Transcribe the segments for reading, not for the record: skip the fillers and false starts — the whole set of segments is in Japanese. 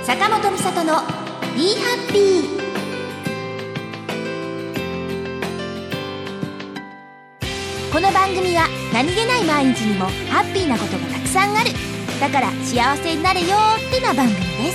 坂本美里のBe Happy。この番組は何気ない毎日にもハッピーなことがたくさんある。だから幸せになれよってな番組です。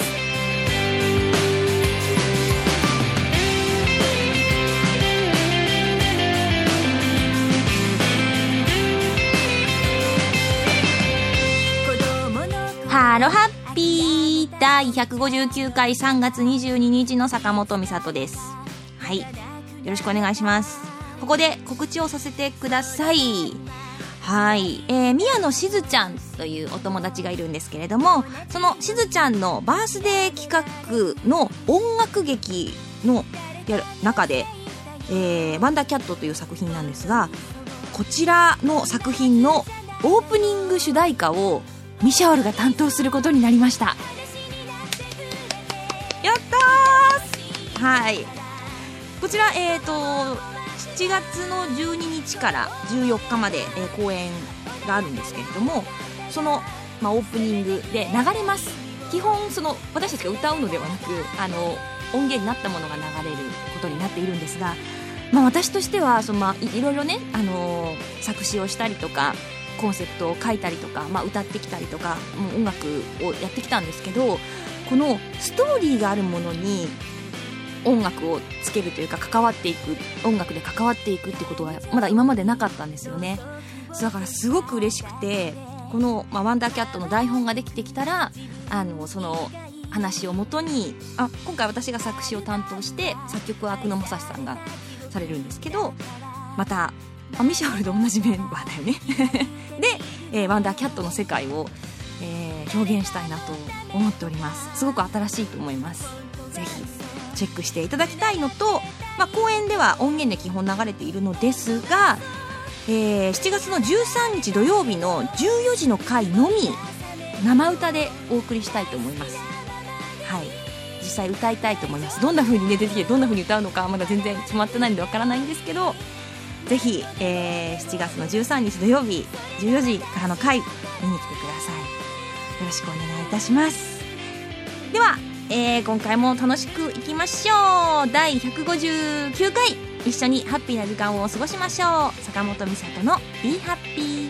ハロハッピー第159回3月22日の坂本美里です。はい、よろしくお願いします。ここで告知をさせてください。はい、宮野しずちゃんというお友達がいるんですけれども、そのしずちゃんのバースデー企画の音楽劇の中で、ワンダーキャットという作品なんですが、こちらの作品のオープニング主題歌をミシャオルが担当することになりました。やったー。はい、こちら7月の12日から14日まで、公演があるんですけれども、その、オープニングで流れます。基本その私たちが歌うのではなく、音源になったものが流れることになっているんですが、私としてはその、いろいろね、作詞をしたりとかコンセプトを書いたりとか、歌ってきたりとか、音楽をやってきたんですけど、このストーリーがあるものに音楽をつけるというか、関わっていく、音楽で関わっていくってことがまだ今までなかったんですよね。だからすごく嬉しくて、この、ワンダーキャットの台本ができてきたら、その話をもとに、今回私が作詞を担当して作曲は久野正史さんがされるんですけど、またミシャオルと同じメンバーだよねで、ワンダーキャットの世界を、表現したいなと思っております。すごく新しいと思います。ぜひチェックしていただきたいのと、公演では音源で基本流れているのですが、7月の13日土曜日の14時の回のみ生歌でお送りしたいと思います。はい、実際歌いたいと思います。どんな風に、出てきてどんな風に歌うのかまだ全然決まってないのでわからないんですけど、ぜひ、7月の13日土曜日14時からの回見に来てください。よろしくお願いいたします。では、今回も楽しくいきましょう。第159回一緒にハッピーな時間を過ごしましょう。坂本美里の Be Happy。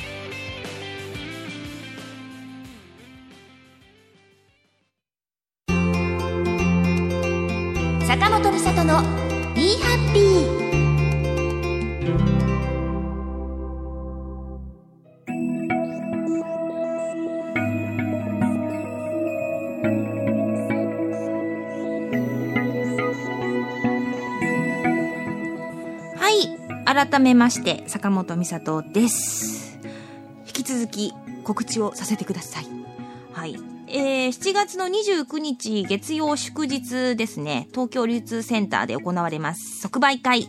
坂本美里の Be Happy。改めまして坂本美里です。引き続き告知をさせてください。はい、7月の29日月曜祝日ですね、東京流通センターで行われます即売会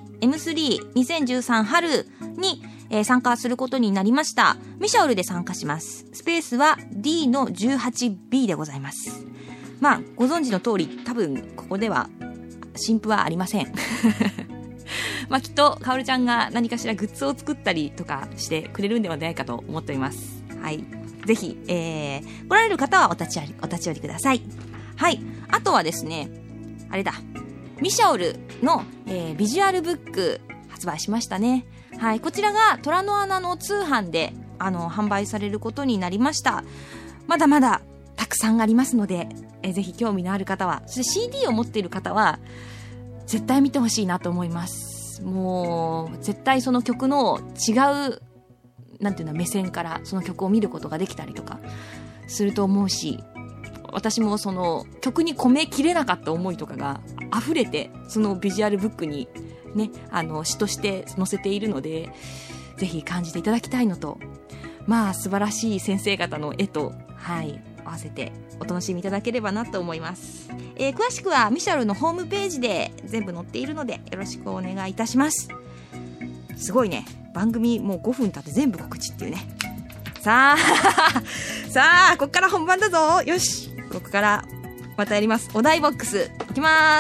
M32013 春に、参加することになりました。ミシャオルで参加します。スペースは D の 18B でございます。ご存知の通り、多分ここでは新譜はありませんきっとカオルちゃんが何かしらグッズを作ったりとかしてくれるんではないかと思っております。はい、ぜひ、来られる方はお立ち寄りください。はい、あとはですね、あれだ、ミシャオルの、ビジュアルブック発売しましたね。はい、こちらが虎の穴の通販で販売されることになりました。まだまだたくさんありますので、ぜひ興味のある方は、そして CD を持っている方は絶対見てほしいなと思います。もう絶対その曲の違う目線からその曲を見ることができたりとかすると思うし、私もその曲に込めきれなかった思いとかが溢れて、そのビジュアルブックにね、詩として載せているので、ぜひ感じていただきたいのと、素晴らしい先生方の絵と、合わせてお楽しみいただければなと思います。詳しくはミシャルのホームページで全部載っているのでよろしくお願いいたします。すごいね、番組もう5分経って全部告知っていうね。さあこっから本番だぞ。よし、ここからまたやります。お題ボックスいきます。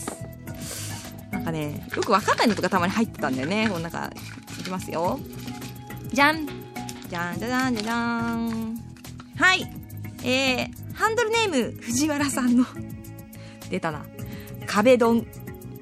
よくわかんないのとかたまに入ってたんだよね。この中いきますよ。じゃんじゃんじゃじゃんじゃじゃん。はい、 ハンドルネーム藤原さんの出たな、壁ドン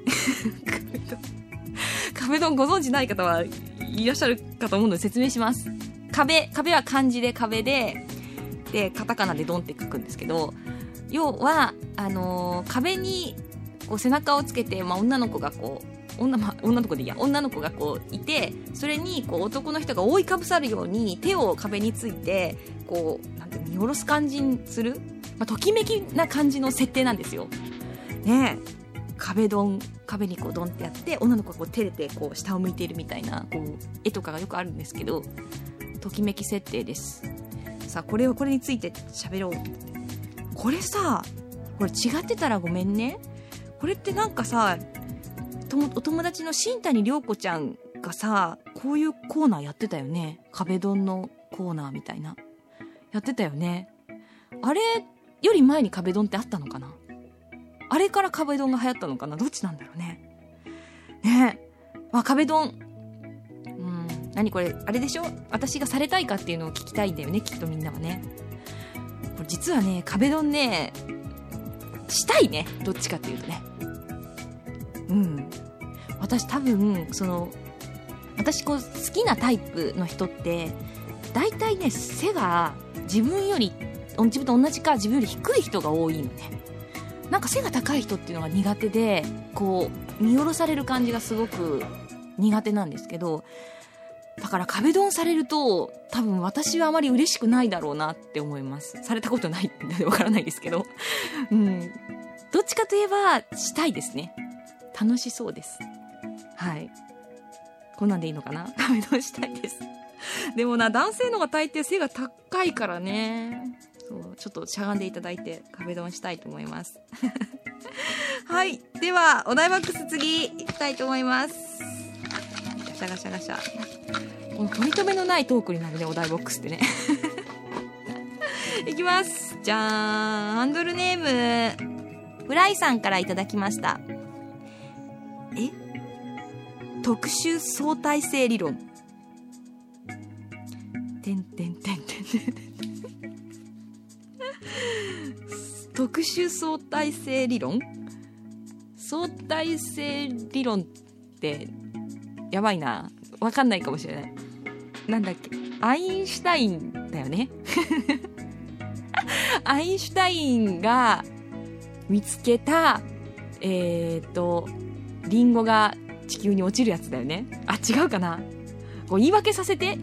壁ドンご存知ない方はいらっしゃるかと思うので説明します。壁は漢字で壁でカタカナでドンって書くんですけど、要は壁にこう背中をつけて、女の子がこう女の子でいいや、女の子がこういて、それにこう男の人が覆いかぶさるように手を壁についてこうなんて見下ろす感じにする、ときめきな感じの設定なんですよね。壁にこうドンってやって女の子がこう照れてこう下を向いているみたいなこう絵とかがよくあるんですけど、ときめき設定です。さあこれについて喋ろう。これさ、これ違ってたらごめんね。これってなんかさ、お友達の新谷涼子ちゃんがさ、こういうコーナーやってたよね。壁ドンのコーナーみたいなやってたよね。あれより前に壁ドンってあったのかな。あれから壁ドンが流行ったのかな。どっちなんだろうね。ねえ、壁ドン、何これ、あれでしょ、私がされたいかっていうのを聞きたいんだよね、きっとみんなはね。これ実はね、壁ドンね、したいね、どっちかっていうとね。私多分私こう好きなタイプの人って大体ね、背が自分と同じか自分より低い人が多いのね。なんか背が高い人っていうのが苦手で、こう見下ろされる感じがすごく苦手なんですけど、だから壁ドンされると多分私はあまり嬉しくないだろうなって思います。されたことないんでわからないですけどどっちかといえばしたいですね。楽しそうです。はい、こんなんでいいのかな。壁ドンしたいです。でもな、男性のが大抵背が高いからね、そうちょっとしゃがんでいただいて壁ドンしたいと思いますはい、ではお題バックス次いきたいと思います。ガシャガシャこの取り留めのないトークになるね、お題ボックスってねいきます。じゃーん。ハンドルネームフライさんからいただきました。特殊相対性理論特殊相対性理論、相対性理論ってやばいな、わかんないかもしれない。なんだっけ、アインシュタインだよねアインシュタインが見つけたリンゴが地球に落ちるやつだよね。あ、違うかな。こう言い訳させて。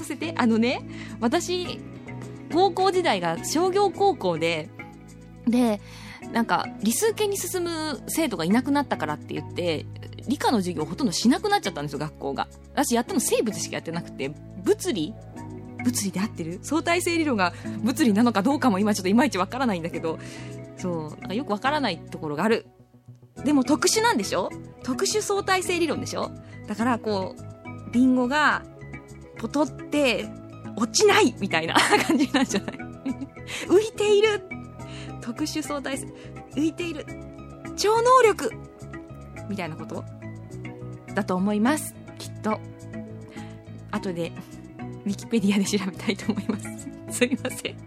私高校時代が商業高校でなんか理数系に進む生徒がいなくなったからって言って理科の授業ほとんどしなくなっちゃったんですよ、学校が。私やったの生物しかやってなくて、物理で合ってる？相対性理論が物理なのかどうかも今ちょっといまいちわからないんだけど、そうよくわからないところがある。でも特殊なんでしょ？特殊相対性理論でしょ？だからこうリンゴがポトって落ちないみたいな感じなんじゃない浮いている、特殊相対性、浮いている、超能力みたいなことだと思います、きっと。後でウィキペディアで調べたいと思いますすいません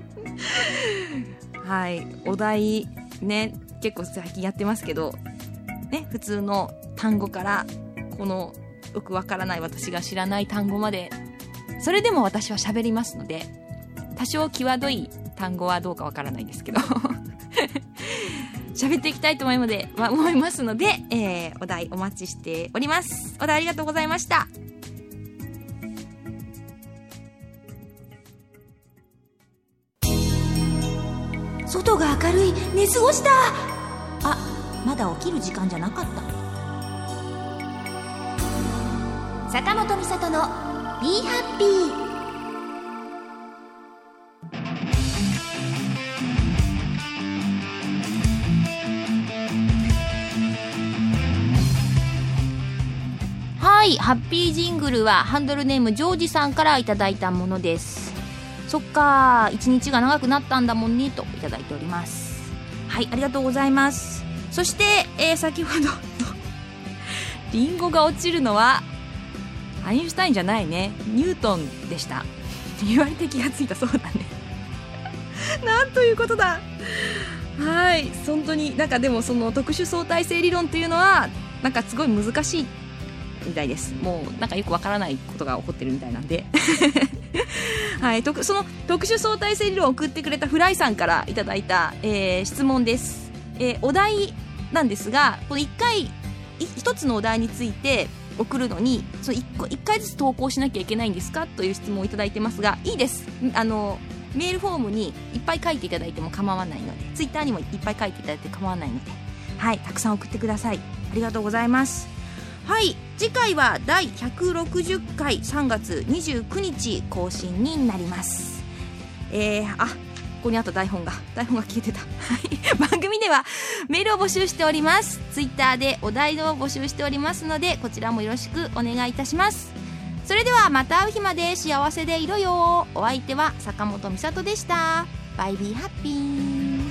はい、お題ね、結構最近やってますけどね、普通の単語からこのよくわからない私が知らない単語まで、それでも私は喋りますので、多少際どい単語はどうかわからないですけど喋っていきたいと思いますので、お題お待ちしております。お題ありがとうございました。外が明るい、寝過ごした。あ、まだ起きる時間じゃなかった。坂本美里の Be Happy。はい、ハッピージングルはハンドルネームジョージさんからいただいたものです。そっか、一日が長くなったんだもんねといただいております。はい、ありがとうございます。そして、先ほどリンゴが落ちるのはアインシュタインじゃないね、ニュートンでした。言われて気がついた。そうだねなんということだ。はい、本当になんかでもその特殊相対性理論というのはなんかすごい難しいみたいです。もうなんかよくわからないことが起こってるみたいなんではい、その特殊相対性理論を送ってくれたフライさんからいただいた、質問です。お題なんですが、この1つのお題について送るのにその1回ずつ投稿しなきゃいけないんですかという質問をいただいてますが、いいです。メールフォームにいっぱい書いていただいても構わないので、ツイッターにもいっぱい書いていただいて構わないので、はい、たくさん送ってください。ありがとうございます。はい、次回は第160回3月29日更新になります。ここにあった台本が消えてた番組ではメールを募集しております。ツイッターでお題を募集しておりますので、こちらもよろしくお願いいたします。それではまた会う日まで幸せでいろよ。お相手は坂本美里でした。バイビーハッピー。